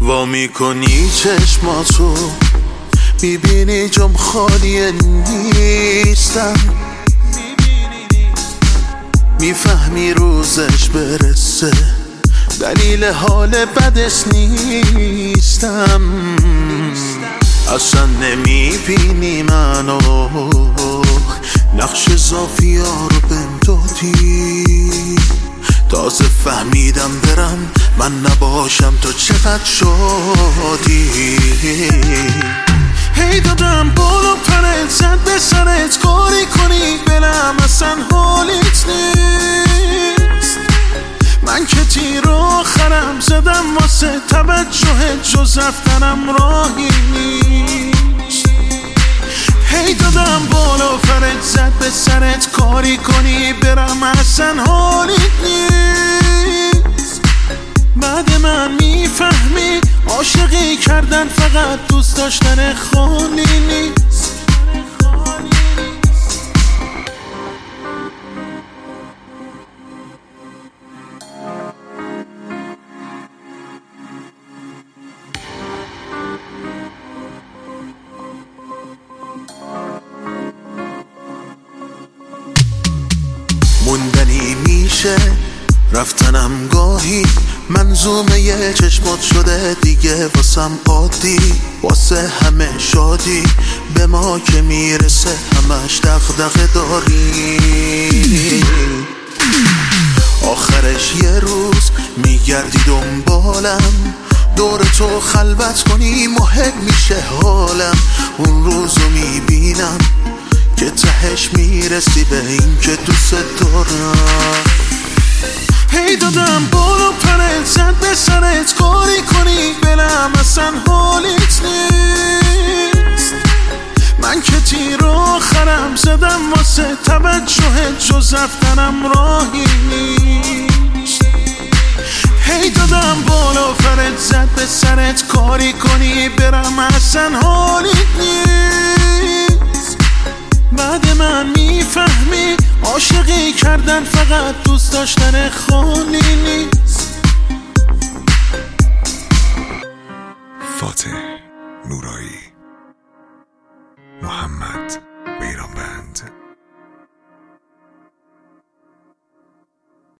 وا میکنی چشماتو میبینی جام خالی نیستم، میفهمی روزش برسه دلیل حال بدش نیستم. اصلا نمیبینی منو، نقش زافیا رو بهم دادی، تازه فهمیدم برم من نباشم تو چقدر شادی. هی دادم بالا پرت زد به سرت کاری کنی برم اصلا حالیت نیست. من که تیر آخرم زدم واسه توجه جز رفتنم راهی نیست. هی دادم بالا پرت زد به سرت کاری کنی برم اصلا حالیت نیست. بعد من میفهمی عاشقی کردن فقط دوست داشتن خالی نیست. موندنی میشه رفتنم گاهی، منظومه یه چشمات شده دیگه واسم عادی، واسه همه شادی به ما که میرسه همش دغدغه داری. آخرش یه روز میگردی دنبالم، دور تو خلوت کنی مهم میشه حالم. اون روزو میبینم که تهش میرسی به این که دوست دارم. هی دادم بالا پرت زد به سرت کاری کنی برم اصلا حالیت نیست. من که تیر آخرم زدم واسه توجه جز رفتنم راهی نیست. هی دادم بالا پرت زد به سرت کاری کنی برم اصلا حالیت نیست. بعد من میفهمی عاشقی کردن فقط دوست داشتن خالی نیست. فاتح نورایی، محمد